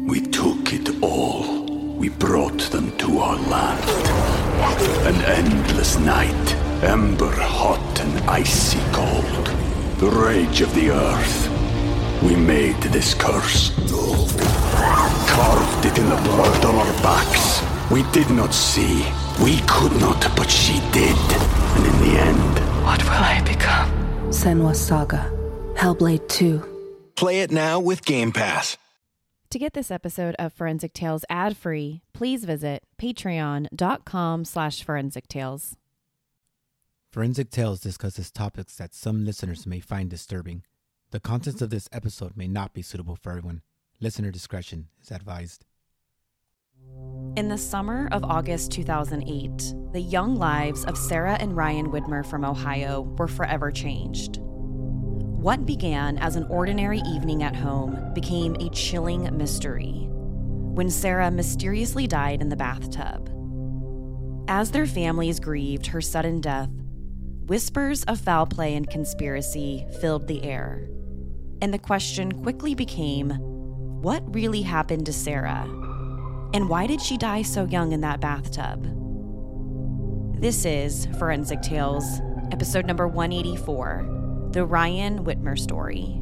We took it all. We brought them to our land. An endless night, ember hot and icy cold. The rage of the earth. We made this curse. Carved it in the blood on our backs. We did not see. We could not, but she did. And in the end... What will I become? Senua's Saga. Hellblade 2. Play it now with Game Pass. To get this episode of Forensic Tales ad-free, please visit patreon.com/Forensic Tales. Forensic Tales discusses topics that some listeners may find disturbing. The contents of this episode may not be suitable for everyone. Listener discretion is advised. In the summer of August 2008, the young lives of Sarah and Ryan Widmer from Ohio were forever changed. What began as an ordinary evening at home became a chilling mystery when Sarah mysteriously died in the bathtub. As their families grieved her sudden death, whispers of foul play and conspiracy filled the air, and the question quickly became, what really happened to Sarah? And why did she die so young in that bathtub? This is Forensic Tales, episode number 184, The Ryan Widmer Story.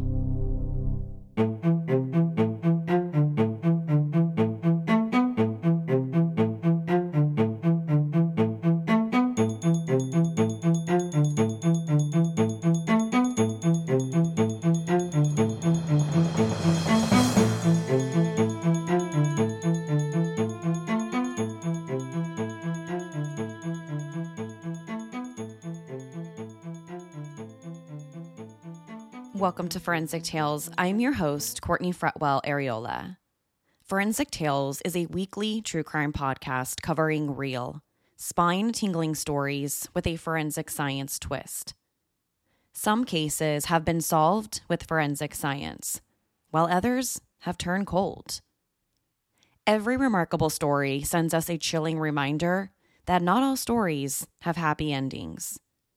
Welcome to Forensic Tales. I'm your host, Courtney Fretwell Areola. Forensic Tales is a weekly true crime podcast covering real, spine-tingling stories with a forensic science twist. Some cases have been solved with forensic science, while others have turned cold. Every remarkable story sends us a chilling reminder that not all stories have happy endings.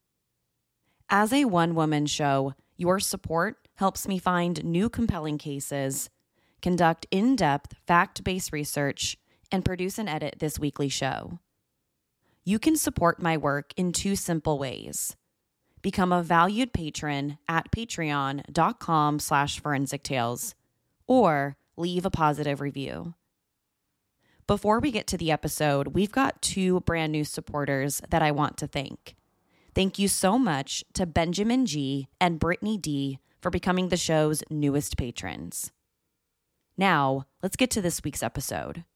As a one-woman show, your support helps me find new compelling cases, conduct in-depth, fact-based research, and produce and edit this weekly show. You can support my work in two simple ways. Become a valued patron at patreon.com/Forensic Tales, or leave a positive review. Before we get to the episode, we've got two brand new supporters that I want to thank. Thank you so much to Benjamin G. and Brittany D. for becoming the show's newest patrons. Now, let's get to this week's episode.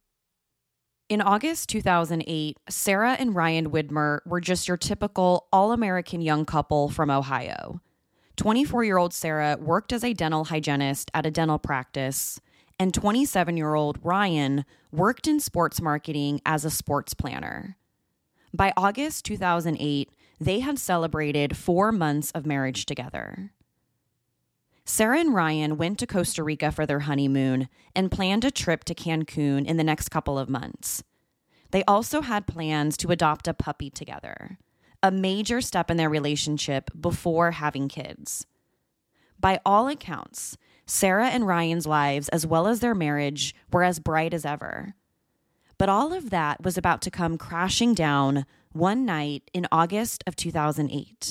In August 2008, Sarah and Ryan Widmer were just your typical all-American young couple from Ohio. 24-year-old Sarah worked as a dental hygienist at a dental practice, and 27-year-old Ryan worked in sports marketing as a sports planner. By August 2008, they had celebrated 4 months of marriage together. Sarah and Ryan went to Costa Rica for their honeymoon and planned a trip to Cancun in the next couple of months. They also had plans to adopt a puppy together, a major step in their relationship before having kids. By all accounts, Sarah and Ryan's lives, as well as their marriage, were as bright as ever. But all of that was about to come crashing down one night in August of 2008.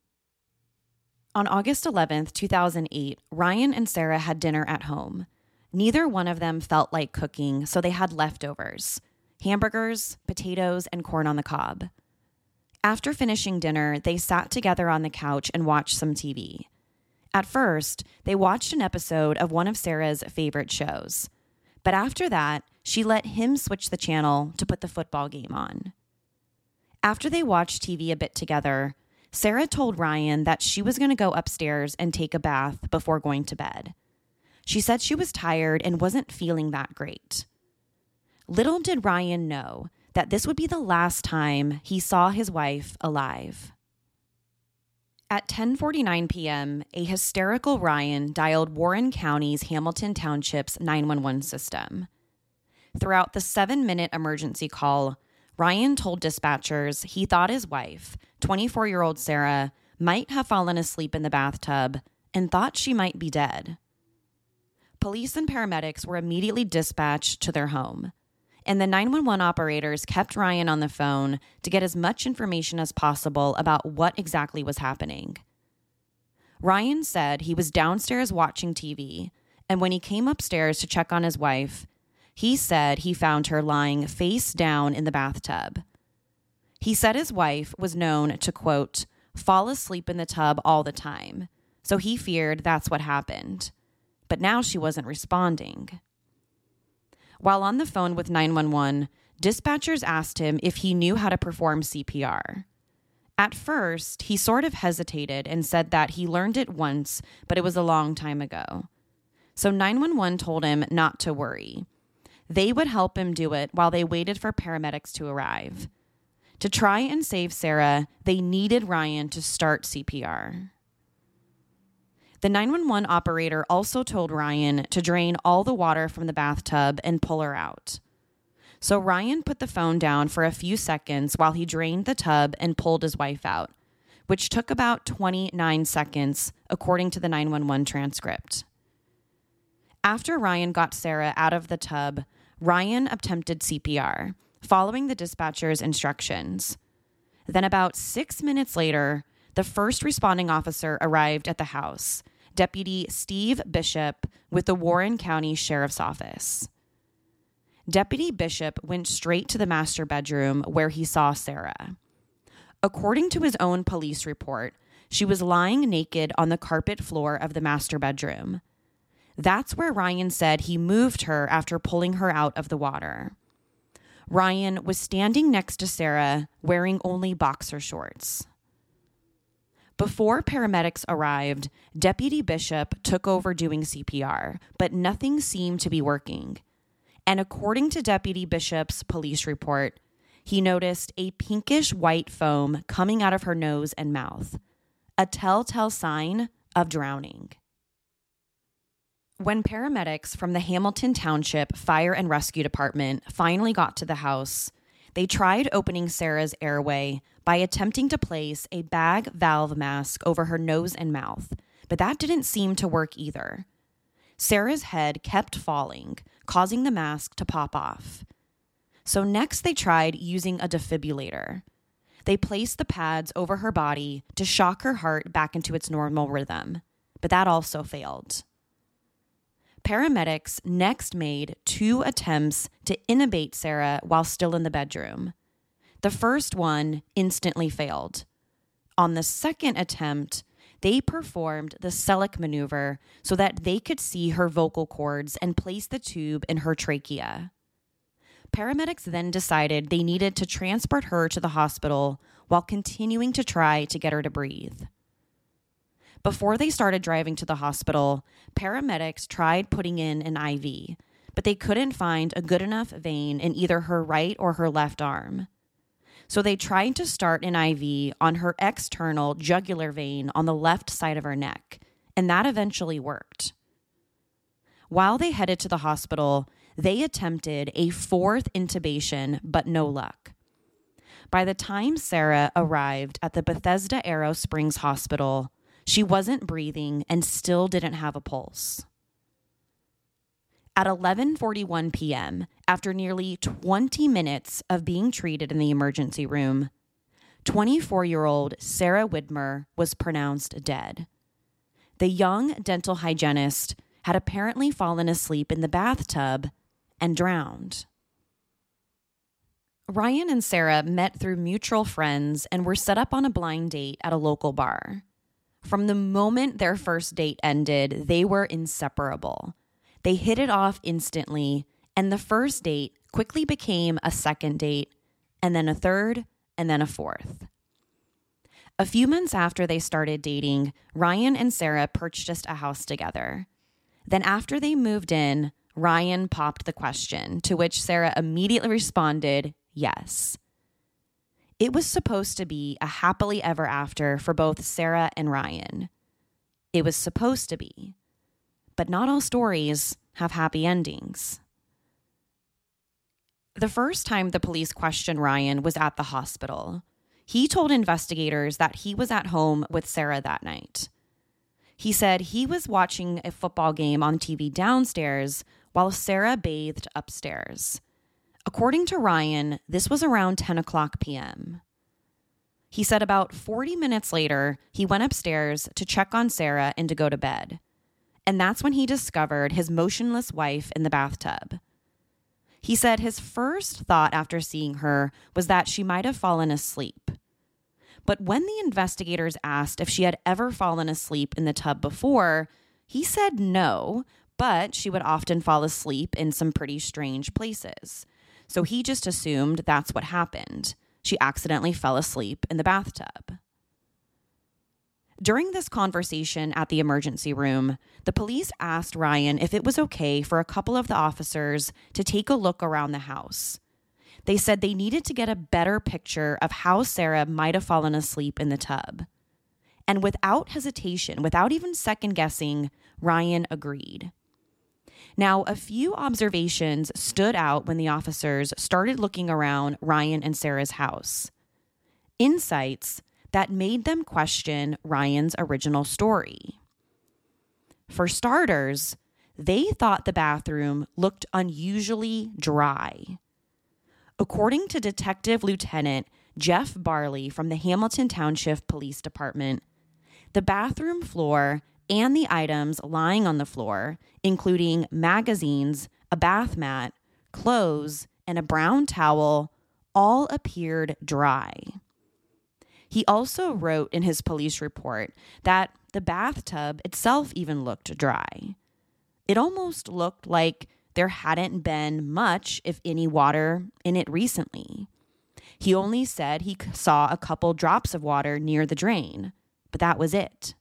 On August 11th, 2008, Ryan and Sarah had dinner at home. Neither one of them felt like cooking, so they had leftovers: hamburgers, potatoes, and corn on the cob. After finishing dinner, they sat together on the couch and watched some TV. At first, they watched an episode of one of Sarah's favorite shows. But after that, she let him switch the channel to put the football game on. After they watched TV a bit together, Sarah told Ryan that she was going to go upstairs and take a bath before going to bed. She said she was tired and wasn't feeling that great. Little did Ryan know that this would be the last time he saw his wife alive. At 10:49 p.m., a hysterical Ryan dialed Warren County's Hamilton Township's 911 system. Throughout the 7-minute emergency call, Ryan told dispatchers he thought his wife, 24-year-old Sarah, might have fallen asleep in the bathtub and thought she might be dead. Police and paramedics were immediately dispatched to their home, and the 911 operators kept Ryan on the phone to get as much information as possible about what exactly was happening. Ryan said he was downstairs watching TV, and when he came upstairs to check on his wife, he said he found her lying face down in the bathtub. He said his wife was known to, quote, fall asleep in the tub all the time, so he feared that's what happened. But now she wasn't responding. While on the phone with 911, dispatchers asked him if he knew how to perform CPR. At first, he sort of hesitated and said that he learned it once, but it was a long time ago. So 911 told him not to worry. They would help him do it while they waited for paramedics to arrive. To try and save Sarah, they needed Ryan to start CPR. The 911 operator also told Ryan to drain all the water from the bathtub and pull her out. So Ryan put the phone down for a few seconds while he drained the tub and pulled his wife out, which took about 29 seconds, according to the 911 transcript. After Ryan got Sarah out of the tub, Ryan attempted CPR, following the dispatcher's instructions. Then about 6 minutes later, the first responding officer arrived at the house, Deputy Steve Bishop with the Warren County Sheriff's Office. Deputy Bishop went straight to the master bedroom where he saw Sarah. According to his own police report, she was lying naked on the carpet floor of the master bedroom. That's where Ryan said he moved her after pulling her out of the water. Ryan was standing next to Sarah, wearing only boxer shorts. Before paramedics arrived, Deputy Bishop took over doing CPR, but nothing seemed to be working. And according to Deputy Bishop's police report, he noticed a pinkish white foam coming out of her nose and mouth, a telltale sign of drowning. When paramedics from the Hamilton Township Fire and Rescue Department finally got to the house, they tried opening Sarah's airway by attempting to place a bag valve mask over her nose and mouth, but that didn't seem to work either. Sarah's head kept falling, causing the mask to pop off. So next they tried using a defibrillator. They placed the pads over her body to shock her heart back into its normal rhythm, but that also failed. Paramedics next made 2 attempts to intubate Sarah while still in the bedroom. The first one instantly failed. On the second attempt, they performed the Selleck maneuver so that they could see her vocal cords and place the tube in her trachea. Paramedics then decided they needed to transport her to the hospital while continuing to try to get her to breathe. Before they started driving to the hospital, paramedics tried putting in an IV, but they couldn't find a good enough vein in either her right or her left arm. So they tried to start an IV on her external jugular vein on the left side of her neck, and that eventually worked. While they headed to the hospital, they attempted a 4th intubation, but no luck. By the time Sarah arrived at the Bethesda Arrow Springs Hospital, she wasn't breathing and still didn't have a pulse. At 11:41 p.m., after nearly 20 minutes of being treated in the emergency room, 24-year-old Sarah Widmer was pronounced dead. The young dental hygienist had apparently fallen asleep in the bathtub and drowned. Ryan and Sarah met through mutual friends and were set up on a blind date at a local bar. From the moment their first date ended, they were inseparable. They hit it off instantly, and the first date quickly became a second date, and then a third, and then a fourth. A few months after they started dating, Ryan and Sarah purchased a house together. Then after they moved in, Ryan popped the question, to which Sarah immediately responded, yes. It was supposed to be a happily ever after for both Sarah and Ryan. It was supposed to be. But not all stories have happy endings. The first time the police questioned Ryan was at the hospital. He told investigators that he was at home with Sarah that night. He said he was watching a football game on TV downstairs while Sarah bathed upstairs. According to Ryan, this was around 10 o'clock p.m. He said about 40 minutes later, he went upstairs to check on Sarah and to go to bed. And that's when he discovered his motionless wife in the bathtub. He said his first thought after seeing her was that she might have fallen asleep. But when the investigators asked if she had ever fallen asleep in the tub before, he said no, but she would often fall asleep in some pretty strange places. So he just assumed that's what happened. She accidentally fell asleep in the bathtub. During this conversation at the emergency room, the police asked Ryan if it was okay for a couple of the officers to take a look around the house. They said they needed to get a better picture of how Sarah might have fallen asleep in the tub. And without hesitation, without even second guessing, Ryan agreed. Now, a few observations stood out when the officers started looking around Ryan and Sarah's house. Insights that made them question Ryan's original story. For starters, they thought the bathroom looked unusually dry. According to Detective Lieutenant Jeff Barley from the Hamilton Township Police Department, the bathroom floor and the items lying on the floor, including magazines, a bath mat, clothes, and a brown towel, all appeared dry. He also wrote in his police report that the bathtub itself even looked dry. It almost looked like there hadn't been much, if any, water in it recently. He only said he saw a couple drops of water near the drain, but that was it.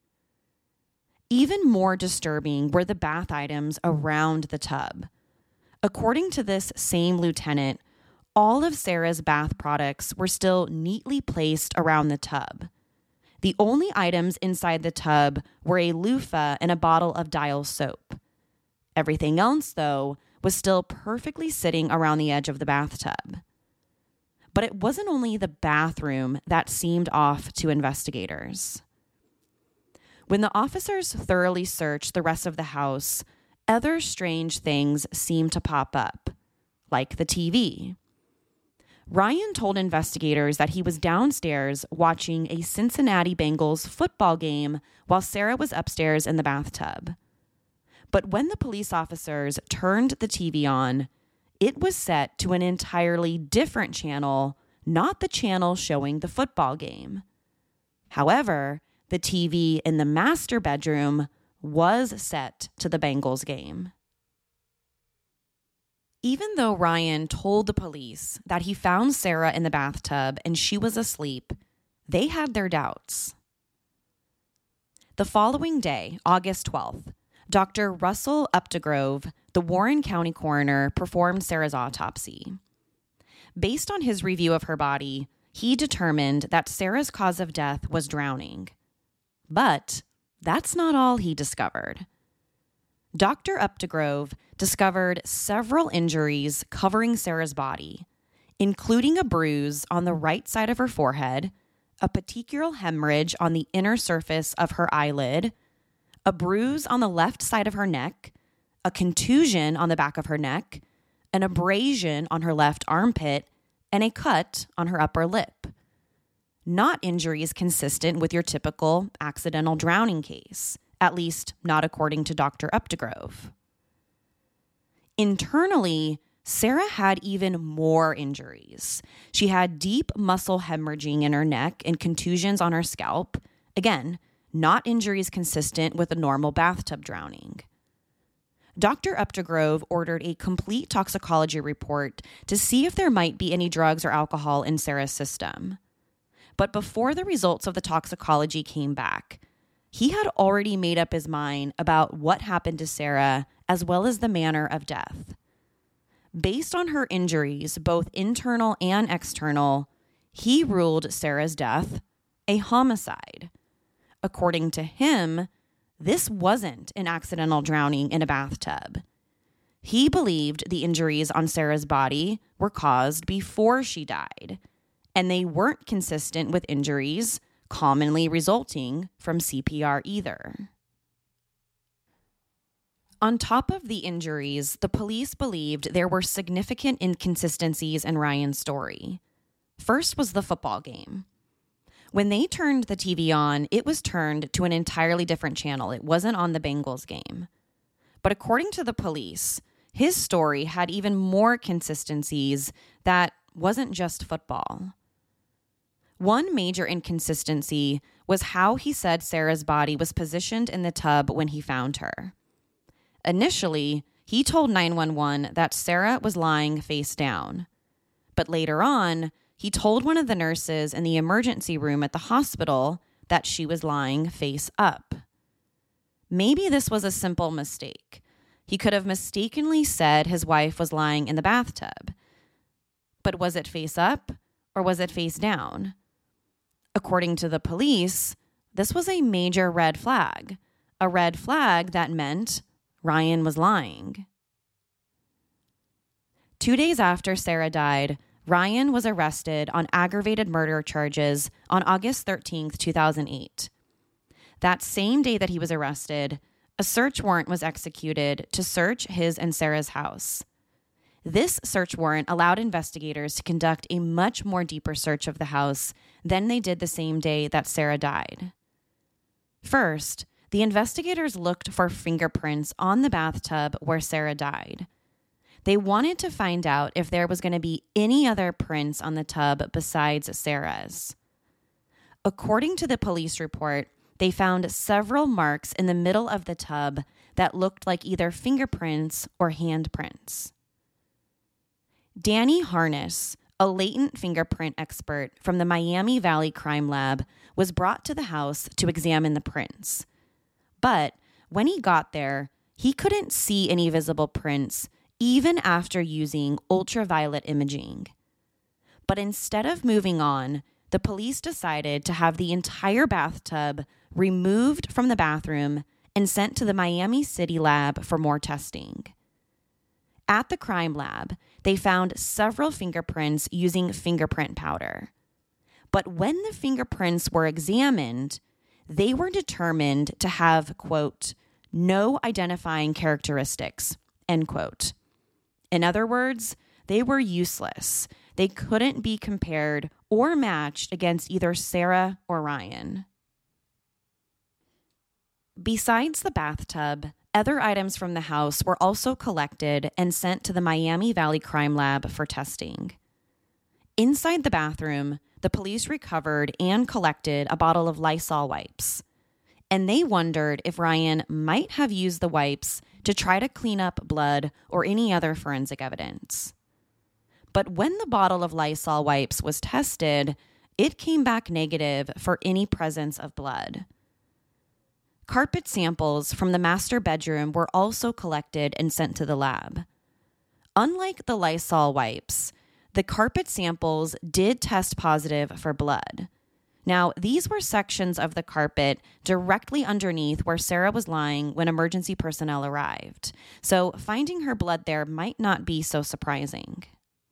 Even more disturbing were the bath items around the tub. According to this same lieutenant, all of Sarah's bath products were still neatly placed around the tub. The only items inside the tub were a loofah and a bottle of Dial soap. Everything else, though, was still perfectly sitting around the edge of the bathtub. But it wasn't only the bathroom that seemed off to investigators. When the officers thoroughly searched the rest of the house, other strange things seemed to pop up, like the TV. Ryan told investigators that he was downstairs watching a Cincinnati Bengals football game while Sarah was upstairs in the bathtub. But when the police officers turned the TV on, it was set to an entirely different channel, not the channel showing the football game. However, the TV in the master bedroom was set to the Bengals game. Even though Ryan told the police that he found Sarah in the bathtub and she was asleep, they had their doubts. The following day, August 12th, Dr. Russell Updegrove, the Warren County coroner, performed Sarah's autopsy. Based on his review of her body, he determined that Sarah's cause of death was drowning. But that's not all he discovered. Dr. Updegrove discovered several injuries covering Sarah's body, including a bruise on the right side of her forehead, a petechial hemorrhage on the inner surface of her eyelid, a bruise on the left side of her neck, a contusion on the back of her neck, an abrasion on her left armpit, and a cut on her upper lip. Not injuries consistent with your typical accidental drowning case, at least not according to Dr. Updegrove. Internally, Sarah had even more injuries. She had deep muscle hemorrhaging in her neck and contusions on her scalp. Again, not injuries consistent with a normal bathtub drowning. Dr. Updegrove ordered a complete toxicology report to see if there might be any drugs or alcohol in Sarah's system. But before the results of the toxicology came back, he had already made up his mind about what happened to Sarah as well as the manner of death. Based on her injuries, both internal and external, he ruled Sarah's death a homicide. According to him, this wasn't an accidental drowning in a bathtub. He believed the injuries on Sarah's body were caused before she died, and they weren't consistent with injuries commonly resulting from CPR either. On top of the injuries, the police believed there were significant inconsistencies in Ryan's story. First was the football game. When they turned the TV on, it was turned to an entirely different channel. It wasn't on the Bengals game. But according to the police, his story had even more consistencies that wasn't just football. One major inconsistency was how he said Sarah's body was positioned in the tub when he found her. Initially, he told 911 that Sarah was lying face down. But later on, he told one of the nurses in the emergency room at the hospital that she was lying face up. Maybe this was a simple mistake. He could have mistakenly said his wife was lying in the bathtub. But was it face up or was it face down? According to the police, this was a major red flag. A red flag that meant Ryan was lying. 2 days after Sarah died, Ryan was arrested on aggravated murder charges on August 13th, 2008. That same day that he was arrested, a search warrant was executed to search his and Sarah's house. This search warrant allowed investigators to conduct a much more deeper search of the house than they did the same day that Sarah died. First, the investigators looked for fingerprints on the bathtub where Sarah died. They wanted to find out if there was going to be any other prints on the tub besides Sarah's. According to the police report, they found several marks in the middle of the tub that looked like either fingerprints or handprints. Danny Harness, a latent fingerprint expert from the Miami Valley Crime Lab, was brought to the house to examine the prints. But when he got there, he couldn't see any visible prints, even after using ultraviolet imaging. But instead of moving on, the police decided to have the entire bathtub removed from the bathroom and sent to the Miami City lab for more testing. At the crime lab, they found several fingerprints using fingerprint powder. But when the fingerprints were examined, they were determined to have, quote, no identifying characteristics, end quote. In other words, they were useless. They couldn't be compared or matched against either Sarah or Ryan. Besides the bathtub, other items from the house were also collected and sent to the Miami Valley Crime Lab for testing. Inside the bathroom, the police recovered and collected a bottle of Lysol wipes, and they wondered if Ryan might have used the wipes to try to clean up blood or any other forensic evidence. But when the bottle of Lysol wipes was tested, it came back negative for any presence of blood. Carpet samples from the master bedroom were also collected and sent to the lab. Unlike the Lysol wipes, the carpet samples did test positive for blood. Now, these were sections of the carpet directly underneath where Sarah was lying when emergency personnel arrived, so finding her blood there might not be so surprising.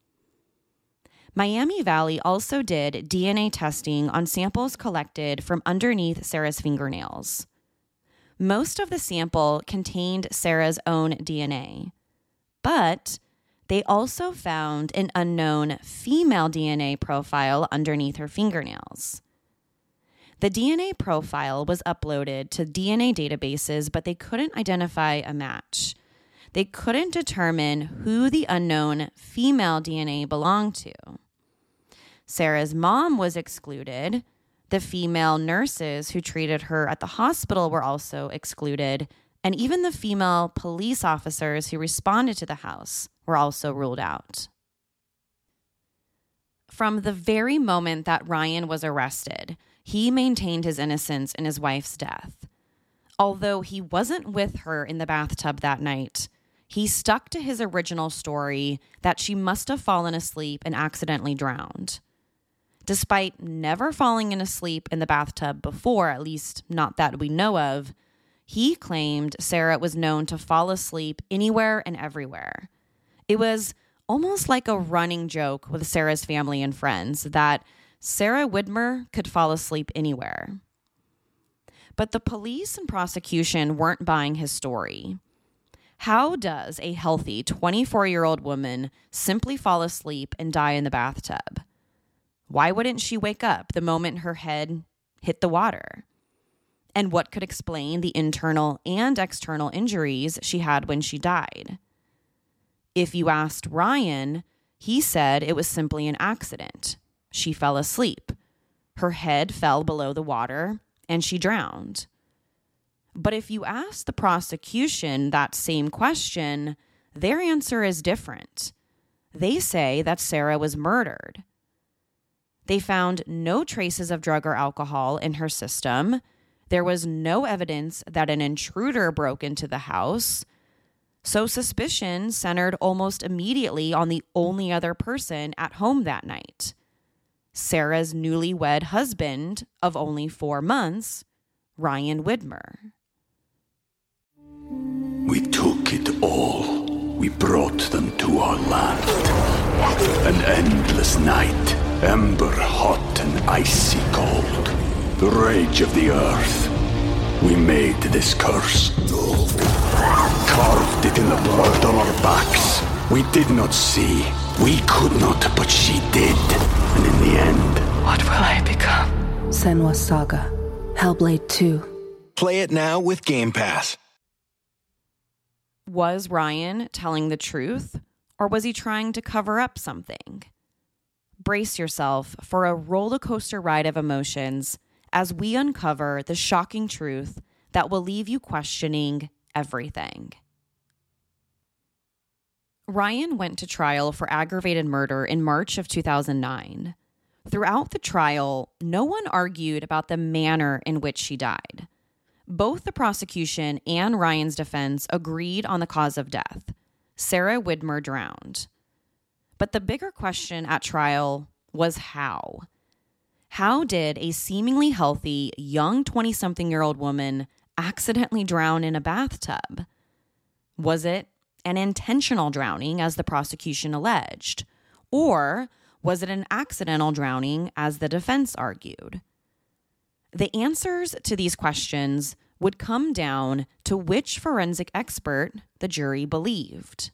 Miami Valley also did DNA testing on samples collected from underneath Sarah's fingernails. Most of the sample contained Sarah's own DNA, but they also found an unknown female DNA profile underneath her fingernails. The DNA profile was uploaded to DNA databases, but they couldn't identify a match. They couldn't determine who the unknown female DNA belonged to. Sarah's mom was excluded. The female nurses who treated her at the hospital were also excluded, and even the female police officers who responded to the house were also ruled out. From the very moment that Ryan was arrested, he maintained his innocence in his wife's death. Although he wasn't with her in the bathtub that night, he stuck to his original story that she must have fallen asleep and accidentally drowned. Despite never falling asleep in the bathtub before, at least not that we know of, he claimed Sarah was known to fall asleep anywhere and everywhere. It was almost like a running joke with Sarah's family and friends that Sarah Widmer could fall asleep anywhere. But the police and prosecution weren't buying his story. How does a healthy 24-year-old woman simply fall asleep and die in the bathtub? Why wouldn't she wake up the moment her head hit the water? And what could explain the internal and external injuries she had when she died? If you asked Ryan, he said it was simply an accident. She fell asleep. Her head fell below the water, and she drowned. But if you ask the prosecution that same question, their answer is different. They say that Sarah was murdered. They found no traces of drug or alcohol in her system. There was no evidence that an intruder broke into the house. So suspicion centered almost immediately on the only other person at home that night, Sarah's newlywed husband of only 4 months, Ryan Widmer. We took it all. We brought them to our land. An endless night, ember hot and icy cold. The rage of the earth. We made this curse. Carved it in the blood on our backs. We did not see. We could not, but she did. And in the end, What will I become? Senua's Saga. Hellblade 2. Play it now with Game Pass. Was Ryan telling the truth, or was he trying to cover up something? Brace yourself for a roller coaster ride of emotions as we uncover the shocking truth that will leave you questioning everything. Ryan went to trial for aggravated murder in March of 2009. Throughout the trial, no one argued about the manner in which she died. Both the prosecution and Ryan's defense agreed on the cause of death. Sarah Widmer drowned. But the bigger question at trial was how. How did a seemingly healthy, young 20-something-year-old woman accidentally drown in a bathtub? Was it an intentional drowning, as the prosecution alleged? Or was it an accidental drowning, as the defense argued? The answers to these questions would come down to which forensic expert the jury believed.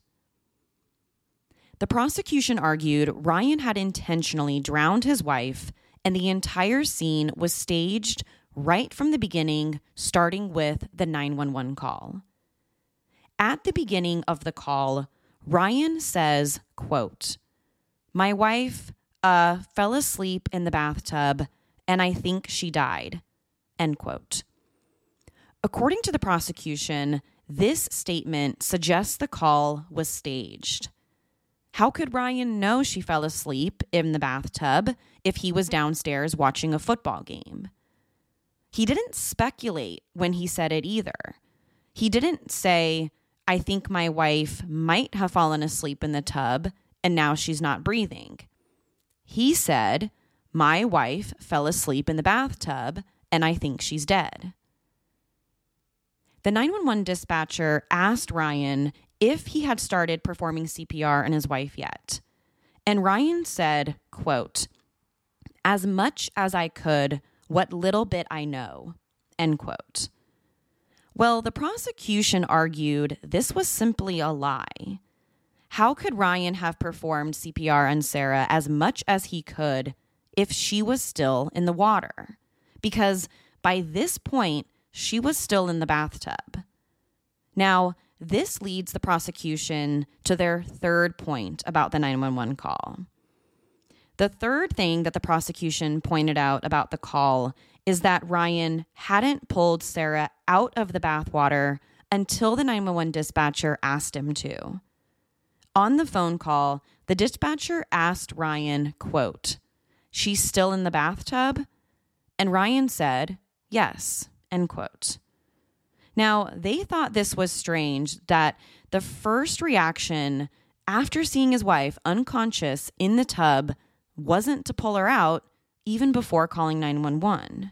The prosecution argued Ryan had intentionally drowned his wife, and the entire scene was staged right from the beginning, starting with the 911 call. At the beginning of the call, Ryan says, quote, "My wife fell asleep in the bathtub, and I think she died," end quote. According to the prosecution, this statement suggests the call was staged. How could Ryan know she fell asleep in the bathtub if he was downstairs watching a football game? He didn't speculate when he said it either. He didn't say, "I think my wife might have fallen asleep in the tub and now she's not breathing." He said, "My wife fell asleep in the bathtub and I think she's dead." The 911 dispatcher asked Ryan if he had started performing CPR on his wife yet. And Ryan said, quote, "As much as I could, what little bit I know," end quote. Well, the prosecution argued this was simply a lie. How could Ryan have performed CPR on Sarah as much as he could if she was still in the water? Because by this point, she was still in the bathtub. Now, this leads the prosecution to their third point about the 911 call. The third thing that the prosecution pointed out about the call is that Ryan hadn't pulled Sarah out of the bathwater until the 911 dispatcher asked him to. On the phone call, the dispatcher asked Ryan, quote, "She's still in the bathtub?" And Ryan said, "Yes," end quote. Now, they thought this was strange that the first reaction after seeing his wife unconscious in the tub wasn't to pull her out even before calling 911.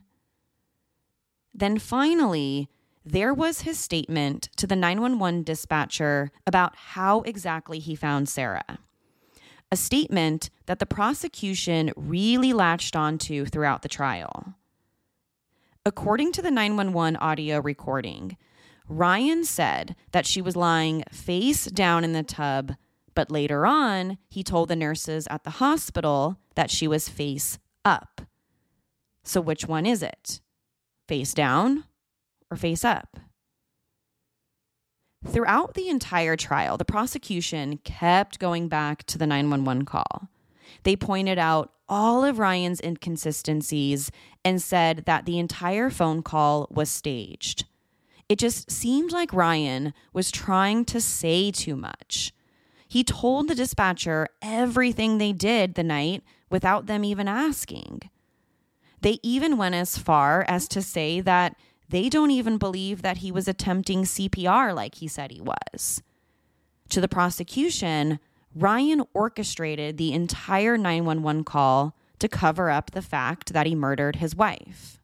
Then finally, there was his statement to the 911 dispatcher about how exactly he found Sarah. A statement that the prosecution really latched onto throughout the trial. According to the 911 audio recording, Ryan said that she was lying face down in the tub, but later on, he told the nurses at the hospital that she was face up. So which one is it? Face down or face up? Throughout the entire trial, the prosecution kept going back to the 911 call. They pointed out all of Ryan's inconsistencies and said that the entire phone call was staged. It just seemed like Ryan was trying to say too much. He told the dispatcher everything they did the night without them even asking. They even went as far as to say that they don't even believe that he was attempting CPR like he said he was. To the prosecution, Ryan orchestrated the entire 911 call to cover up the fact that he murdered his wife.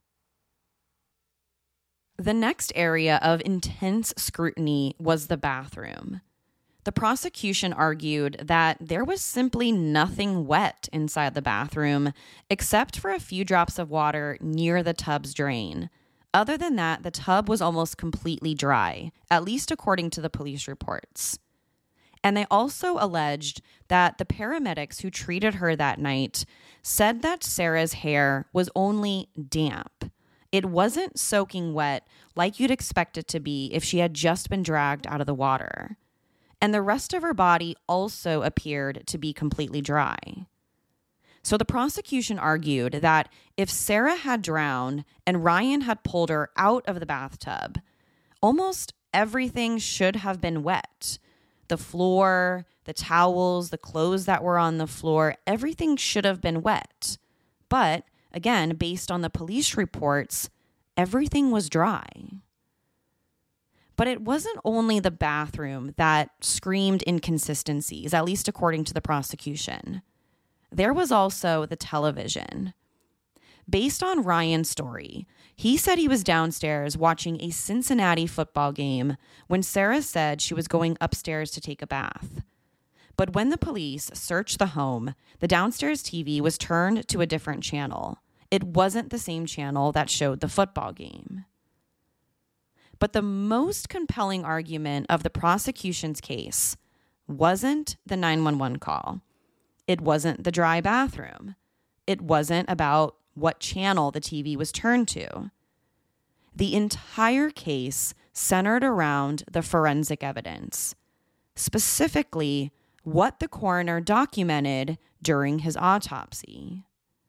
The next area of intense scrutiny was the bathroom. The prosecution argued that there was simply nothing wet inside the bathroom except for a few drops of water near the tub's drain. Other than that, the tub was almost completely dry, at least according to the police reports. And they also alleged that the paramedics who treated her that night said that Sarah's hair was only damp. It wasn't soaking wet like you'd expect it to be if she had just been dragged out of the water. And the rest of her body also appeared to be completely dry. So the prosecution argued that if Sarah had drowned and Ryan had pulled her out of the bathtub, almost everything should have been wet. The floor, the towels, the clothes that were on the floor, everything should have been wet. But again, based on the police reports, everything was dry. But it wasn't only the bathroom that screamed inconsistencies, at least according to the prosecution. There was also the television. Based on Ryan's story, he said he was downstairs watching a Cincinnati football game when Sarah said she was going upstairs to take a bath. But when the police searched the home, the downstairs TV was turned to a different channel. It wasn't the same channel that showed the football game. But the most compelling argument of the prosecution's case wasn't the 911 call. It wasn't the dry bathroom. It wasn't about what channel the TV was turned to. The entire case centered around the forensic evidence, specifically what the coroner documented during his autopsy.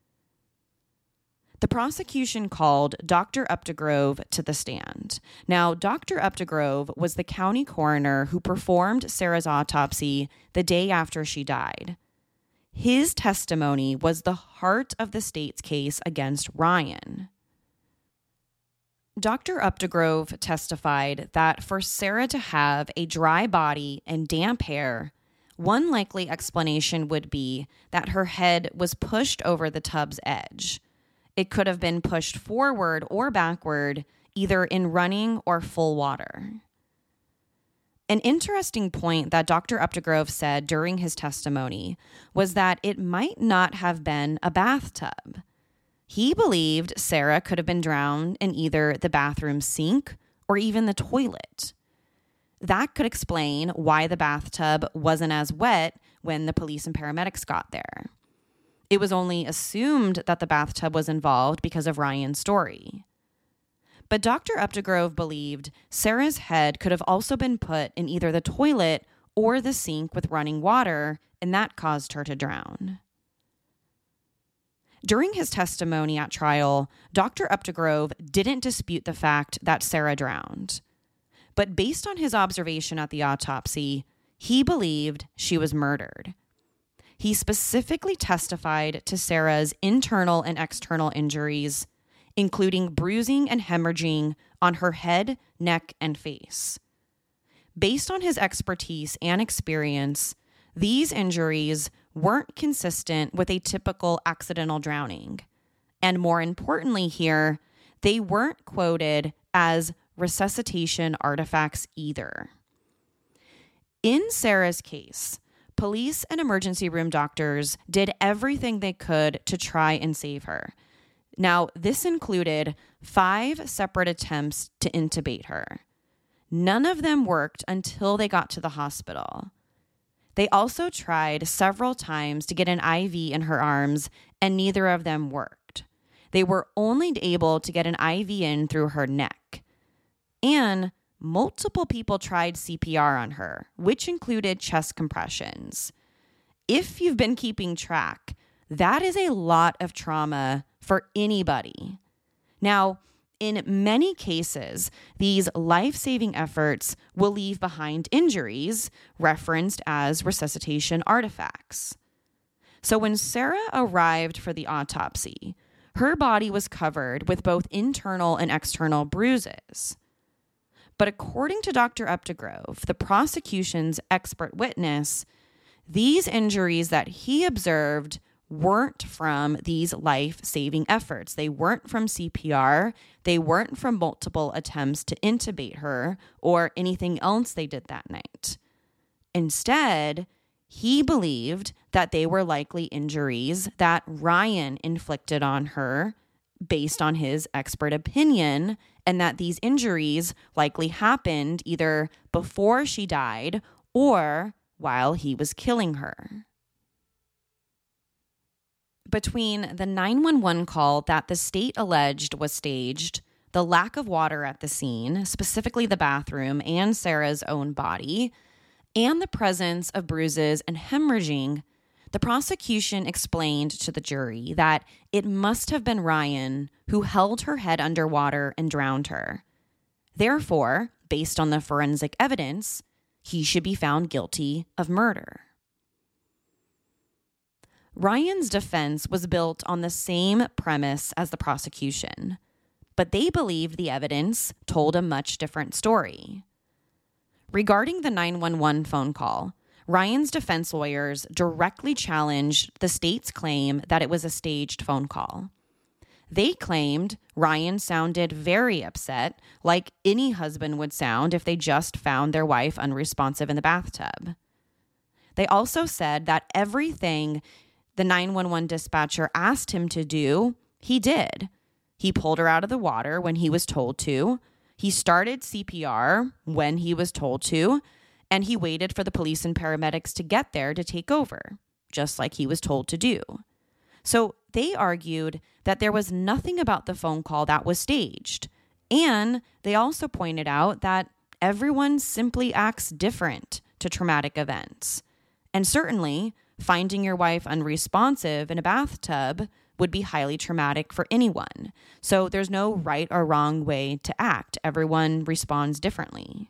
The prosecution called Dr. Updegrove to the stand. Now, Dr. Updegrove was the county coroner who performed Sarah's autopsy the day after she died. His testimony was the heart of the state's case against Ryan. Dr. Updegrove testified that for Sarah to have a dry body and damp hair, one likely explanation would be that her head was pushed over the tub's edge. It could have been pushed forward or backward, either in running or full water. An interesting point that Dr. Updegrove said during his testimony was that it might not have been a bathtub. He believed Sarah could have been drowned in either the bathroom sink or even the toilet. That could explain why the bathtub wasn't as wet when the police and paramedics got there. It was only assumed that the bathtub was involved because of Ryan's story. But Dr. Updegrove believed Sarah's head could have also been put in either the toilet or the sink with running water, and that caused her to drown. During his testimony at trial, Dr. Updegrove didn't dispute the fact that Sarah drowned. But based on his observation at the autopsy, he believed she was murdered. He specifically testified to Sarah's internal and external injuries, including bruising and hemorrhaging on her head, neck, and face. Based on his expertise and experience, these injuries weren't consistent with a typical accidental drowning. And more importantly here, they weren't quoted as resuscitation artifacts either. In Sarah's case, police and emergency room doctors did everything they could to try and save her. Now, this included 5 separate attempts to intubate her. None of them worked until they got to the hospital. They also tried several times to get an IV in her arms, and neither of them worked. They were only able to get an IV in through her neck. And multiple people tried CPR on her, which included chest compressions. If you've been keeping track, that is a lot of trauma for anybody. Now, in many cases, these life-saving efforts will leave behind injuries referenced as resuscitation artifacts. So when Sarah arrived for the autopsy, her body was covered with both internal and external bruises. But according to Dr. Updegrove, the prosecution's expert witness, these injuries that he observed weren't from these life-saving efforts. They weren't from CPR. They weren't from multiple attempts to intubate her or anything else they did that night. Instead, he believed that they were likely injuries that Ryan inflicted on her based on his expert opinion, and that these injuries likely happened either before she died or while he was killing her. Between the 911 call that the state alleged was staged, the lack of water at the scene, specifically the bathroom and Sarah's own body, and the presence of bruises and hemorrhaging, the prosecution explained to the jury that it must have been Ryan who held her head underwater and drowned her. Therefore, based on the forensic evidence, he should be found guilty of murder. Ryan's defense was built on the same premise as the prosecution, but they believed the evidence told a much different story. Regarding the 911 phone call, Ryan's defense lawyers directly challenged the state's claim that it was a staged phone call. They claimed Ryan sounded very upset, like any husband would sound if they just found their wife unresponsive in the bathtub. They also said that everything the 911 dispatcher asked him to do, he did. He pulled her out of the water when he was told to. He started CPR when he was told to. And he waited for the police and paramedics to get there to take over, just like he was told to do. So they argued that there was nothing about the phone call that was staged. And they also pointed out that everyone simply acts different to traumatic events. And certainly, finding your wife unresponsive in a bathtub would be highly traumatic for anyone. So there's no right or wrong way to act. Everyone responds differently.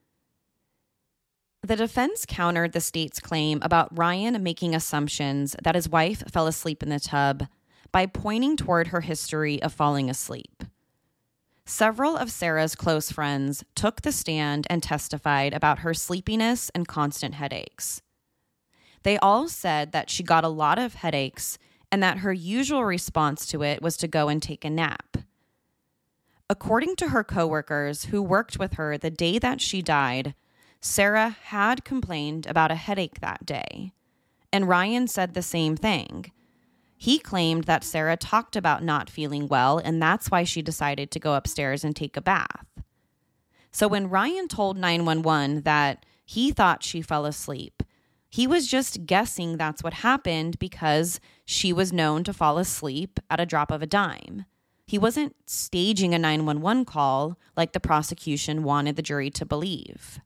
The defense countered the state's claim about Ryan making assumptions that his wife fell asleep in the tub by pointing toward her history of falling asleep. Several of Sarah's close friends took the stand and testified about her sleepiness and constant headaches. They all said that she got a lot of headaches and that her usual response to it was to go and take a nap. According to her coworkers who worked with her the day that she died, Sarah had complained about a headache that day, and Ryan said the same thing. He claimed that Sarah talked about not feeling well, and that's why she decided to go upstairs and take a bath. So when Ryan told 911 that he thought she fell asleep, he was just guessing that's what happened because she was known to fall asleep at a drop of a dime. He wasn't staging a 911 call like the prosecution wanted the jury to believe.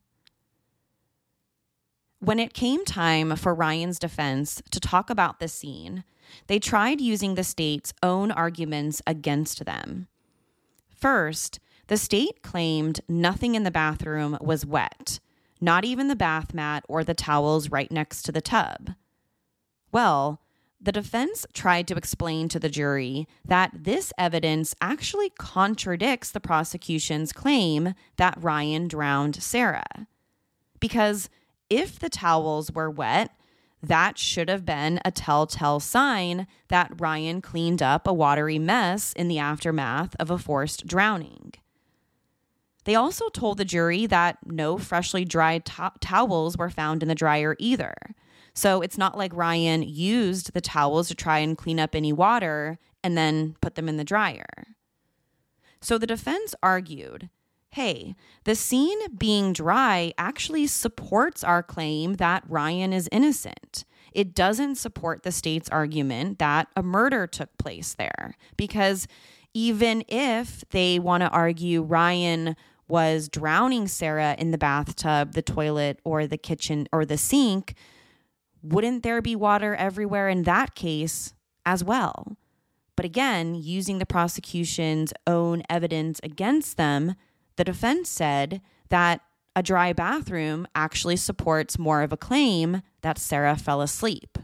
When it came time for Ryan's defense to talk about the scene, they tried using the state's own arguments against them. First, the state claimed nothing in the bathroom was wet, not even the bath mat or the towels right next to the tub. Well, the defense tried to explain to the jury that this evidence actually contradicts the prosecution's claim that Ryan drowned Sarah. Because if the towels were wet, that should have been a telltale sign that Ryan cleaned up a watery mess in the aftermath of a forced drowning. They also told the jury that no freshly dried towels were found in the dryer either. So it's not like Ryan used the towels to try and clean up any water and then put them in the dryer. So the defense argued, hey, the scene being dry actually supports our claim that Ryan is innocent. It doesn't support the state's argument that a murder took place there, because even if they want to argue Ryan was drowning Sarah in the bathtub, the toilet, or the kitchen, or the sink, wouldn't there be water everywhere in that case as well? But again, using the prosecution's own evidence against them, the defense said that a dry bathroom actually supports more of a claim that Sarah fell asleep.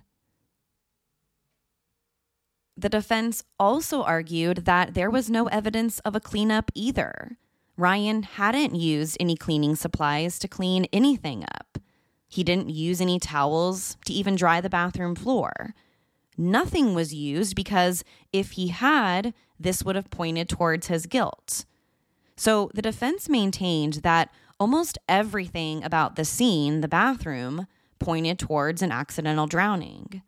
The defense also argued that there was no evidence of a cleanup either. Ryan hadn't used any cleaning supplies to clean anything up. He didn't use any towels to even dry the bathroom floor. Nothing was used because if he had, this would have pointed towards his guilt. So the defense maintained that almost everything about the scene, the bathroom, pointed towards an accidental drowning.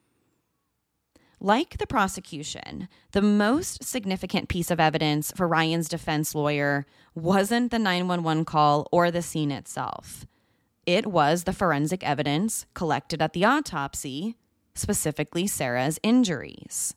Like the prosecution, the most significant piece of evidence for Ryan's defense lawyer wasn't the 911 call or the scene itself. It was the forensic evidence collected at the autopsy, specifically Sarah's injuries.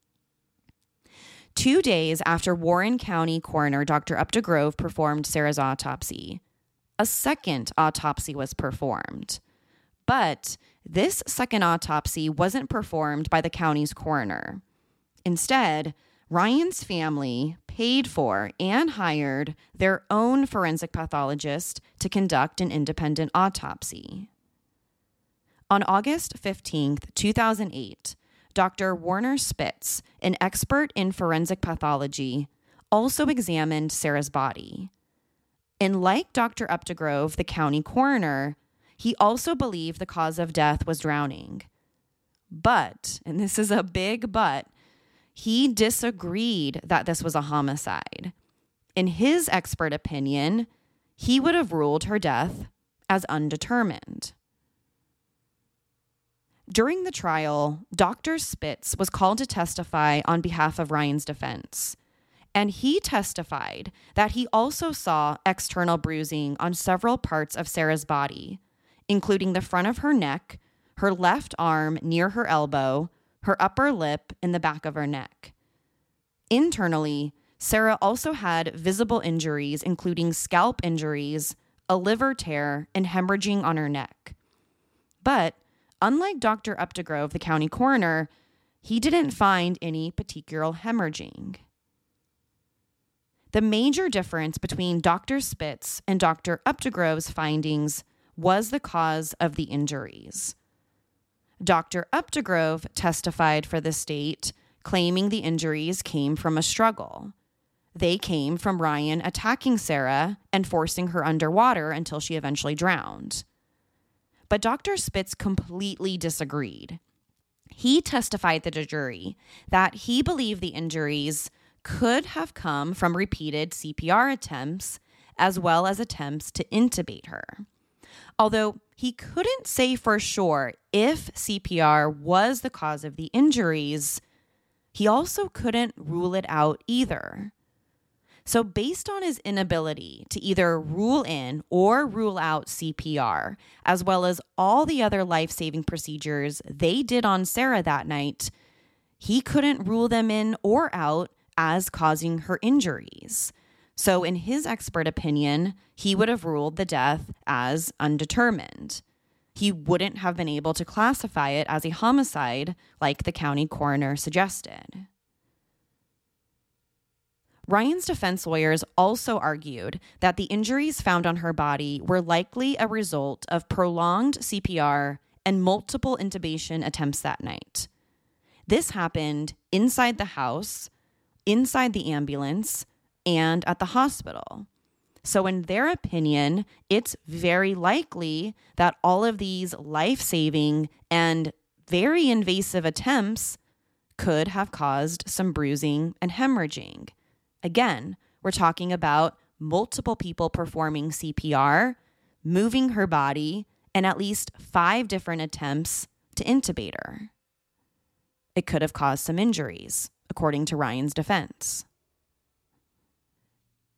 2 days after Warren County coroner Dr. Updegrove performed Sarah's autopsy, a second autopsy was performed. But this second autopsy wasn't performed by the county's coroner. Instead, Ryan's family paid for and hired their own forensic pathologist to conduct an independent autopsy. On August 15th, 2008, Dr. Warner Spitz, an expert in forensic pathology, also examined Sarah's body. And like Dr. Updegrove, the county coroner, he also believed the cause of death was drowning. But, and this is a big but, he disagreed that this was a homicide. In his expert opinion, he would have ruled her death as undetermined. During the trial, Dr. Spitz was called to testify on behalf of Ryan's defense, and he testified that he also saw external bruising on several parts of Sarah's body, including the front of her neck, her left arm near her elbow, her upper lip, and the back of her neck. Internally, Sarah also had visible injuries, including scalp injuries, a liver tear, and hemorrhaging on her neck. But unlike Dr. Updegrove, the county coroner, he didn't find any petechial hemorrhaging. The major difference between Dr. Spitz and Dr. Updegrove's findings was the cause of the injuries. Dr. Updegrove testified for the state, claiming the injuries came from a struggle. They came from Ryan attacking Sarah and forcing her underwater until she eventually drowned. But Dr. Spitz completely disagreed. He testified to the jury that he believed the injuries could have come from repeated CPR attempts as well as attempts to intubate her. Although he couldn't say for sure if CPR was the cause of the injuries, he also couldn't rule it out either. So based on his inability to either rule in or rule out CPR, as well as all the other life-saving procedures they did on Sarah that night, he couldn't rule them in or out as causing her injuries. So in his expert opinion, he would have ruled the death as undetermined. He wouldn't have been able to classify it as a homicide like the county coroner suggested. Ryan's defense lawyers also argued that the injuries found on her body were likely a result of prolonged CPR and multiple intubation attempts that night. This happened inside the house, inside the ambulance, and at the hospital. So in their opinion, it's very likely that all of these life-saving and very invasive attempts could have caused some bruising and hemorrhaging. Again, we're talking about multiple people performing CPR, moving her body, and at least 5 different attempts to intubate her. It could have caused some injuries, according to Ryan's defense.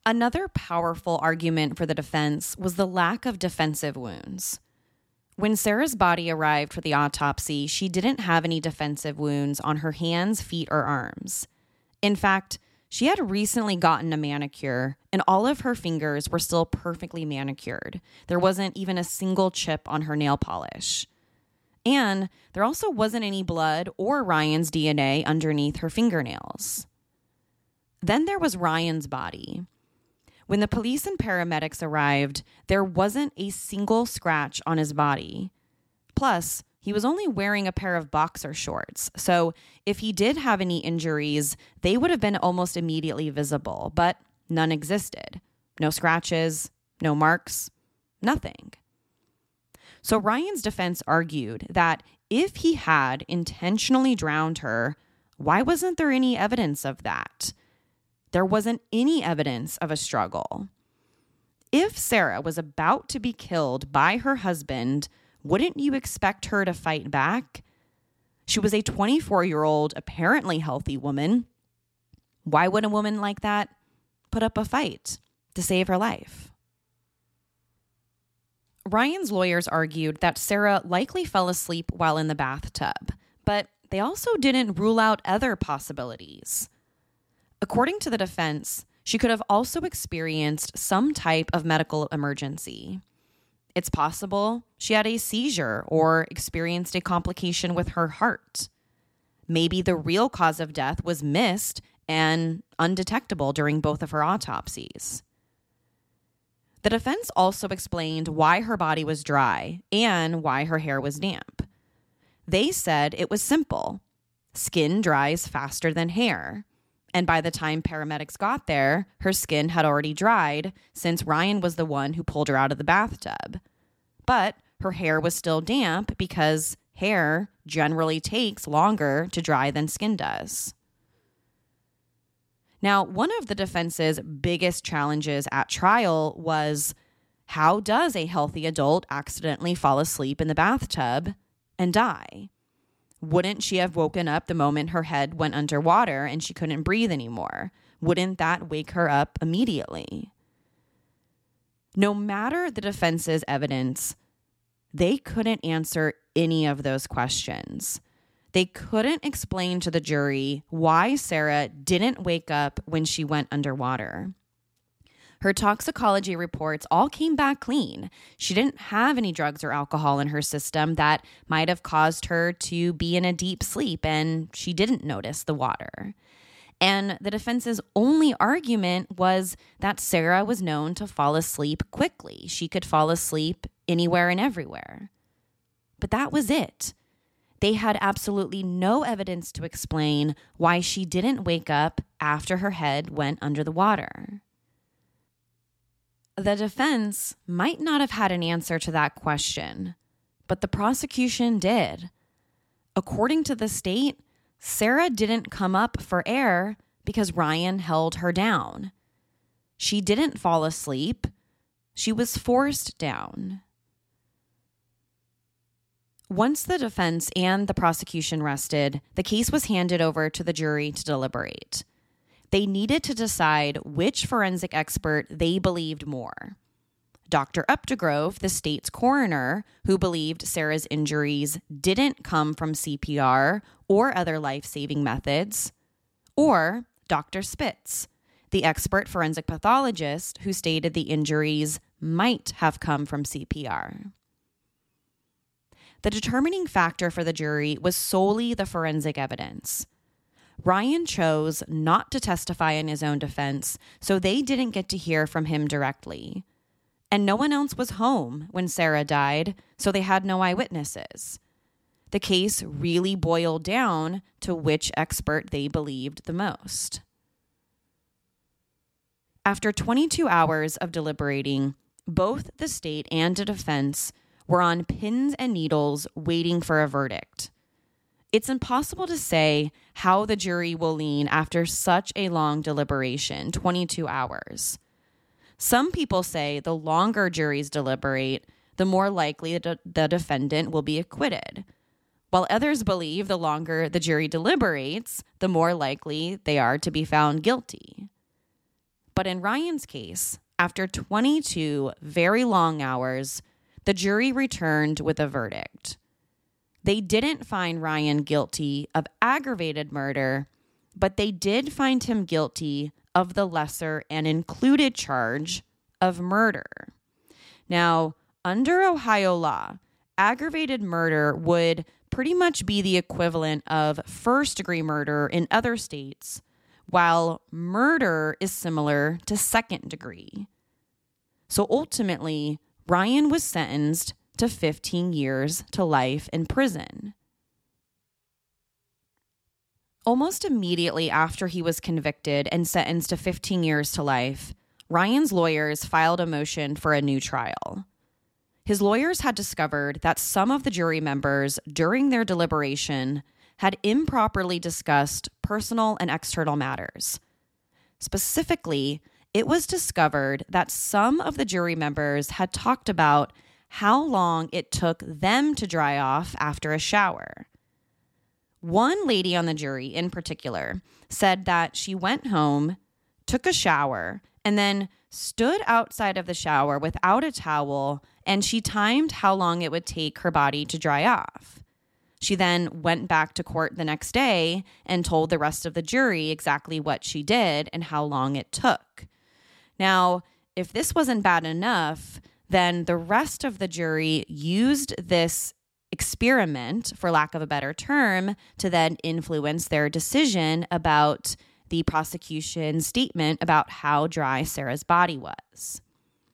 Another powerful argument for the defense was the lack of defensive wounds. When Sarah's body arrived for the autopsy, she didn't have any defensive wounds on her hands, feet, or arms. In fact, she had recently gotten a manicure, and all of her fingers were still perfectly manicured. There wasn't even a single chip on her nail polish. And there also wasn't any blood or Ryan's DNA underneath her fingernails. Then there was Ryan's body. When the police and paramedics arrived, there wasn't a single scratch on his body. Plus, he was only wearing a pair of boxer shorts, so if he did have any injuries, they would have been almost immediately visible, but none existed. No scratches, no marks, nothing. So Ryan's defense argued that if he had intentionally drowned her, why wasn't there any evidence of that? There wasn't any evidence of a struggle. If Sarah was about to be killed by her husband, wouldn't you expect her to fight back? She was a 24-year-old, apparently healthy woman. Why would a woman like that put up a fight to save her life? Ryan's lawyers argued that Sarah likely fell asleep while in the bathtub, but they also didn't rule out other possibilities. According to the defense, she could have also experienced some type of medical emergency. It's possible she had a seizure or experienced a complication with her heart. Maybe the real cause of death was missed and undetectable during both of her autopsies. The defense also explained why her body was dry and why her hair was damp. They said it was simple. Skin dries faster than hair. And by the time paramedics got there, her skin had already dried since Ryan was the one who pulled her out of the bathtub. But her hair was still damp because hair generally takes longer to dry than skin does. Now, one of the defense's biggest challenges at trial was, how does a healthy adult accidentally fall asleep in the bathtub and die? Wouldn't she have woken up the moment her head went underwater and she couldn't breathe anymore? Wouldn't that wake her up immediately? No matter the defense's evidence, they couldn't answer any of those questions. They couldn't explain to the jury why Sarah didn't wake up when she went underwater. Her toxicology reports all came back clean. She didn't have any drugs or alcohol in her system that might have caused her to be in a deep sleep, and she didn't notice the water. And the defense's only argument was that Sarah was known to fall asleep quickly. She could fall asleep anywhere and everywhere. But that was it. They had absolutely no evidence to explain why she didn't wake up after her head went under the water. The defense might not have had an answer to that question, but the prosecution did. According to the state, Sarah didn't come up for air because Ryan held her down. She didn't fall asleep. She was forced down. Once the defense and the prosecution rested, the case was handed over to the jury to deliberate. They needed to decide which forensic expert they believed more. Dr. Updegrove, the state's coroner, who believed Sarah's injuries didn't come from CPR or other life-saving methods, or Dr. Spitz, the expert forensic pathologist who stated the injuries might have come from CPR. The determining factor for the jury was solely the forensic evidence. Ryan chose not to testify in his own defense, so they didn't get to hear from him directly. And no one else was home when Sarah died, so they had no eyewitnesses. The case really boiled down to which expert they believed the most. After 22 hours of deliberating, both the state and the defense were on pins and needles waiting for a verdict. It's impossible to say how the jury will lean after such a long deliberation, 22 hours. Some people say the longer juries deliberate, the more likely the defendant will be acquitted, while others believe the longer the jury deliberates, the more likely they are to be found guilty. But But in Ryan's case, after 22 very long hours, the jury returned with a verdict. They didn't find Ryan guilty of aggravated murder, but they did find him guilty of the lesser and included charge of murder. Now, under Ohio law, aggravated murder would pretty much be the equivalent of first-degree murder in other states, while murder is similar to second degree. So ultimately, Ryan was sentenced to 15 years to life in prison. Almost immediately after he was convicted and sentenced to 15 years to life, Ryan's lawyers filed a motion for a new trial. His lawyers had discovered that some of the jury members, during their deliberation, had improperly discussed personal and external matters. Specifically, it was discovered that some of the jury members had talked about how long it took them to dry off after a shower. One lady on the jury in particular said that she went home, took a shower, and then stood outside of the shower without a towel, and she timed how long it would take her body to dry off. She then went back to court the next day and told the rest of the jury exactly what she did and how long it took. Now, if this wasn't bad enough, then the rest of the jury used this experiment, for lack of a better term, to then influence their decision about the prosecution's statement about how dry Sarah's body was.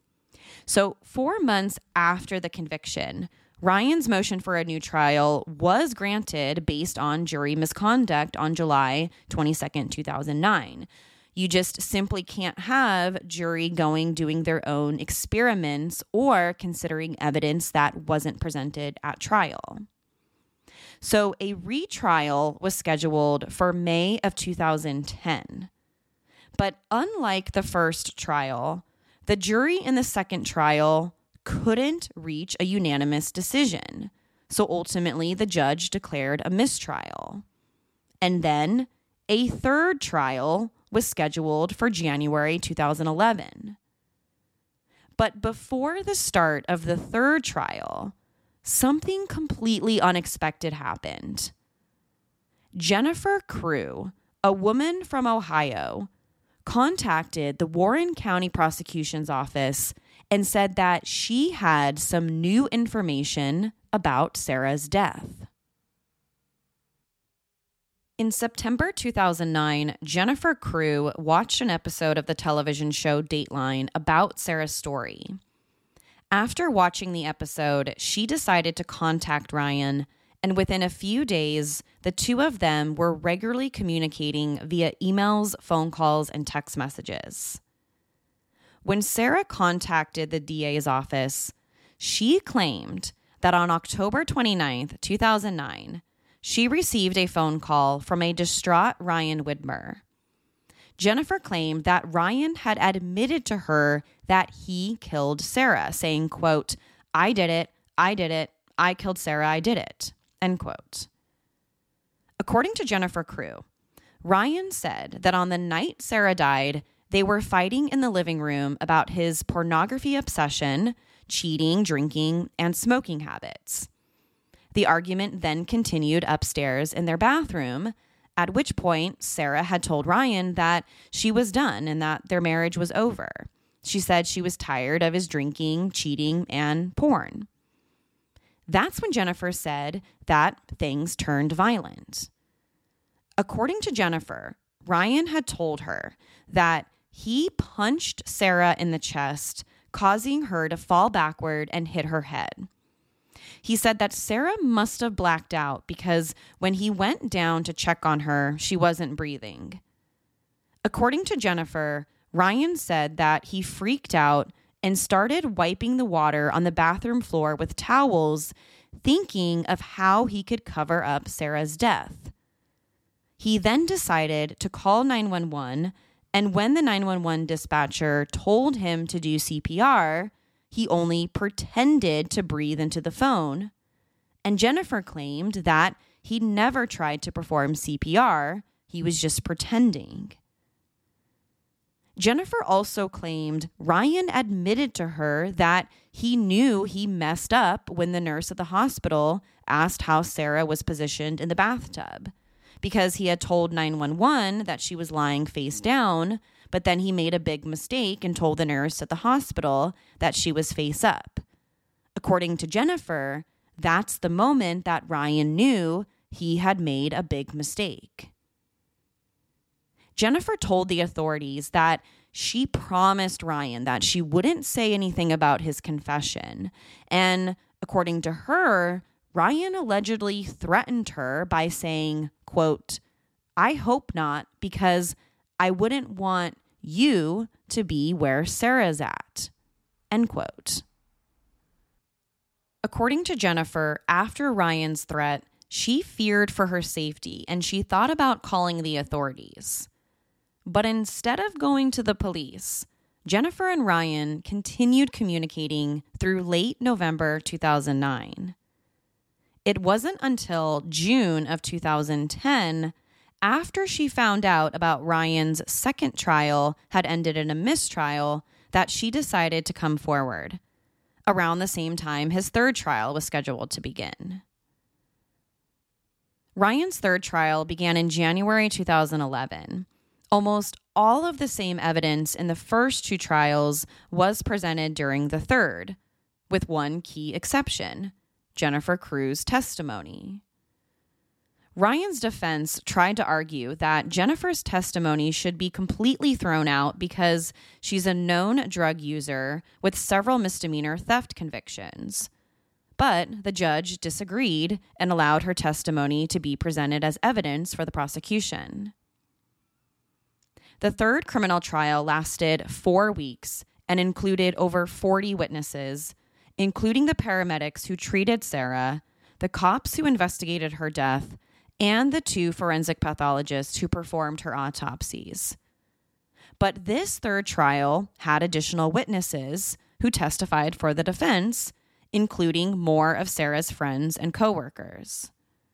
So 4 months after the conviction, Ryan's motion for a new trial was granted based on jury misconduct on July 22nd, 2009. You just simply can't have jury doing their own experiments or considering evidence that wasn't presented at trial. So a retrial was scheduled for May of 2010. But unlike the first trial, the jury in the second trial couldn't reach a unanimous decision. So ultimately, the judge declared a mistrial. And then a third trial was scheduled for January 2011. But before the start of the third trial, something completely unexpected happened. Jennifer Crew, a woman from Ohio, contacted the Warren County Prosecution's Office and said that she had some new information about Sarah's death. In September 2009, Jennifer Crew watched an episode of the television show Dateline about Sarah's story. After watching the episode, she decided to contact Ryan, and within a few days, the two of them were regularly communicating via emails, phone calls, and text messages. When Sarah contacted the DA's office, she claimed that on October 29th, 2009, she received a phone call from a distraught Ryan Widmer. Jennifer claimed that Ryan had admitted to her that he killed Sarah, saying, quote, I did it, I killed Sarah, I did it, end quote. According to Jennifer Crew, Ryan said that on the night Sarah died, they were fighting in the living room about his pornography obsession, cheating, drinking, and smoking habits. The argument then continued upstairs in their bathroom, at which point Sarah had told Ryan that she was done and that their marriage was over. She said she was tired of his drinking, cheating, and porn. That's when Jennifer said that things turned violent. According to Jennifer, Ryan had told her that he punched Sarah in the chest, causing her to fall backward and hit her head. He said that Sarah must have blacked out because when he went down to check on her, she wasn't breathing. According to Jennifer, Ryan said that he freaked out and started wiping the water on the bathroom floor with towels, thinking of how he could cover up Sarah's death. He then decided to call 911, and when the 911 dispatcher told him to do CPR, he only pretended to breathe into the phone. And Jennifer claimed that he never tried to perform CPR, he was just pretending. Jennifer also claimed Ryan admitted to her that he knew he messed up when the nurse at the hospital asked how Sarah was positioned in the bathtub, because he had told 911 that she was lying face down, but then he made a big mistake and told the nurse at the hospital that she was face up. According to Jennifer, that's the moment that Ryan knew he had made a big mistake. Jennifer told the authorities that she promised Ryan that she wouldn't say anything about his confession. And according to her, Ryan allegedly threatened her by saying, quote, "I hope not, because I wouldn't want you to be where Sarah's at," end quote. According to Jennifer, after Ryan's threat, she feared for her safety and she thought about calling the authorities. But instead of going to the police, Jennifer and Ryan continued communicating through late November 2009. It wasn't until June of 2010, after she found out about Ryan's second trial had ended in a mistrial, that she decided to come forward. Around the same time his third trial was scheduled to begin. Ryan's third trial began in January 2011. Almost all of the same evidence in the first two trials was presented during the third, with one key exception: Jennifer Cruz's testimony. Ryan's defense tried to argue that Jennifer's testimony should be completely thrown out because she's a known drug user with several misdemeanor theft convictions. But the judge disagreed and allowed her testimony to be presented as evidence for the prosecution. The third criminal trial lasted 4 weeks and included over 40 witnesses, including the paramedics who treated Sarah, the cops who investigated her death, and the 2 forensic pathologists who performed her autopsies. But this third trial had additional witnesses who testified for the defense, including more of Sarah's friends and coworkers.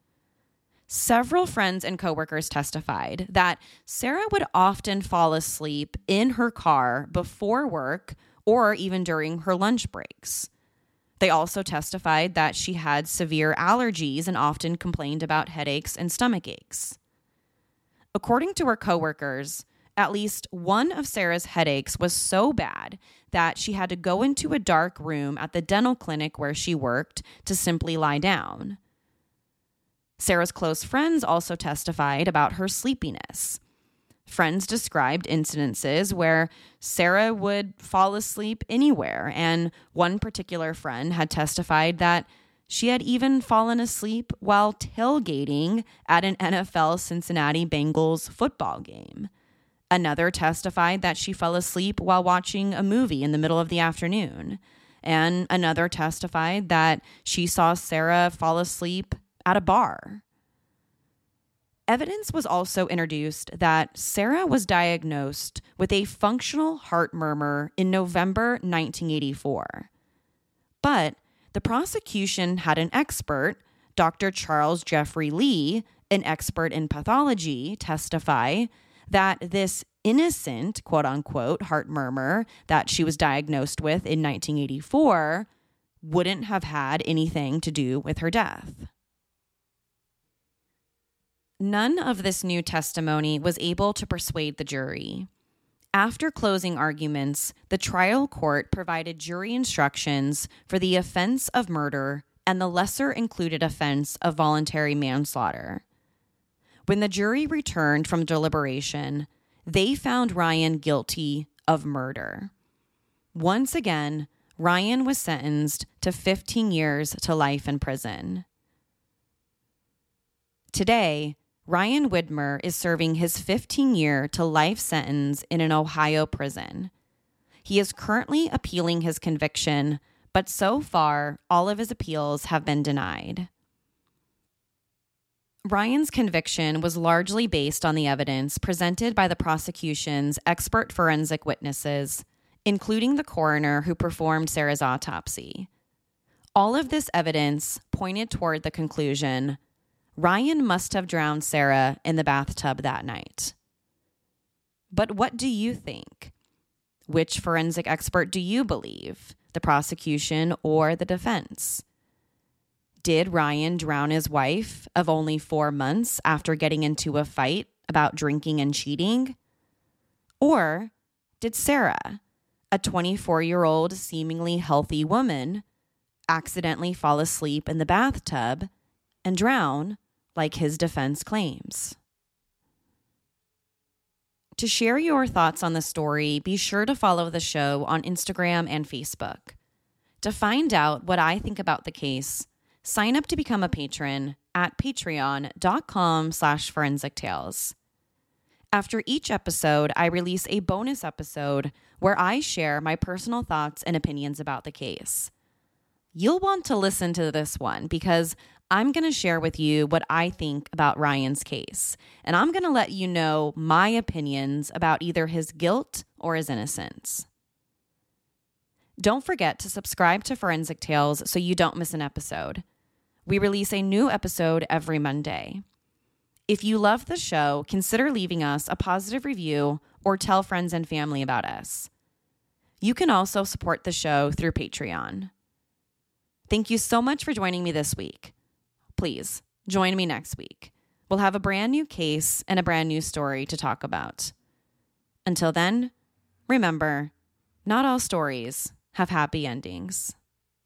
Several friends and coworkers testified that Sarah would often fall asleep in her car before work or even during her lunch breaks. They also testified that she had severe allergies and often complained about headaches and stomach aches. According to her coworkers, at least one of Sarah's headaches was so bad that she had to go into a dark room at the dental clinic where she worked to simply lie down. Sarah's close friends also testified about her sleepiness. Friends described incidences where Sarah would fall asleep anywhere, and one particular friend had testified that she had even fallen asleep while tailgating at an NFL Cincinnati Bengals football game. Another testified that she fell asleep while watching a movie in the middle of the afternoon, and another testified that she saw Sarah fall asleep at a bar. Evidence was also introduced that Sarah was diagnosed with a functional heart murmur in November 1984. But the prosecution had an expert, Dr. Charles Jeffrey Lee, an expert in pathology, testify that this innocent, quote-unquote, heart murmur that she was diagnosed with in 1984 wouldn't have had anything to do with her death. None of this new testimony was able to persuade the jury. After closing arguments, the trial court provided jury instructions for the offense of murder and the lesser included offense of voluntary manslaughter. When the jury returned from deliberation, they found Ryan guilty of murder. Once again, Ryan was sentenced to 15 years to life in prison. Today, Ryan Widmer is serving his 15-year to life sentence in an Ohio prison. He is currently appealing his conviction, but so far, all of his appeals have been denied. Ryan's conviction was largely based on the evidence presented by the prosecution's expert forensic witnesses, including the coroner who performed Sarah's autopsy. All of this evidence pointed toward the conclusion Ryan must have drowned Sarah in the bathtub that night. But what do you think? Which forensic expert do you believe, the prosecution or the defense? Did Ryan drown his wife of only 4 months after getting into a fight about drinking and cheating? Or did Sarah, a 24-year-old seemingly healthy woman, accidentally fall asleep in the bathtub and drown like his defense claims? To share your thoughts on the story, be sure to follow the show on Instagram and Facebook. To find out what I think about the case, sign up to become a patron at patreon.com/forensictales. After each episode, I release a bonus episode where I share my personal thoughts and opinions about the case. You'll want to listen to this one because I'm going to share with you what I think about Ryan's case, and I'm going to let you know my opinions about either his guilt or his innocence. Don't forget to subscribe to Forensic Tales so you don't miss an episode. We release a new episode every Monday. If you love the show, consider leaving us a positive review or tell friends and family about us. You can also support the show through Patreon. Thank you so much for joining me this week. Please join me next week. We'll have a brand new case and a brand new story to talk about. Until then, remember, not all stories have happy endings.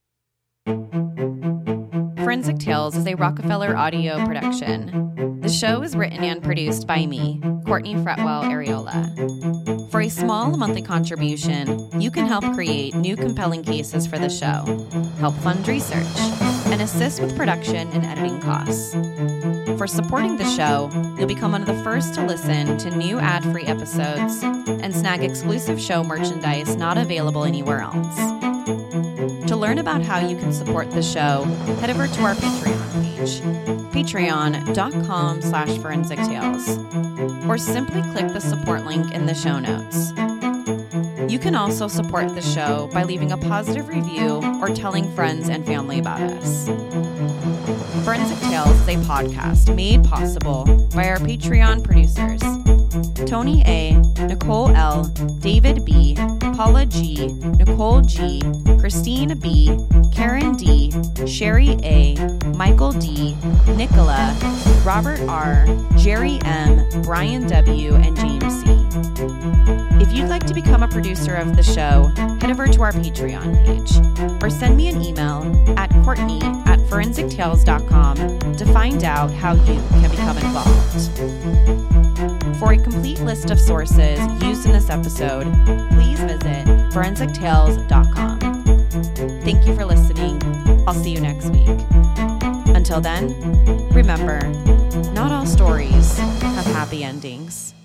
Forensic Tales is a Rockefeller audio production. The show is written and produced by me, Courtney Fretwell Areola. For a small monthly contribution, you can help create new compelling cases for the show, help fund research, and assist with production and editing costs. For supporting the show, you'll become one of the first to listen to new ad-free episodes and snag exclusive show merchandise not available anywhere else. To learn about how you can support the show, head over to our Patreon page, patreon.com/forensictales, or simply click the support link in the show notes. You can also support the show by leaving a positive review or telling friends and family about us. Forensic Tales is a podcast made possible by our Patreon producers, Tony A., Nicole L., David B., Paula G., Nicole G., Christine B., Karen D., Sherry A., Michael D., Nicola, Robert R., Jerry M., Brian W., and James C. If you'd like to become a producer of the show, head over to our Patreon page or send me an email at courtney@forensictales.com to find out how you can become involved. For a complete list of sources used in this episode, please visit forensictales.com. Thank you for listening. I'll see you next week. Until then, remember, not all stories have happy endings.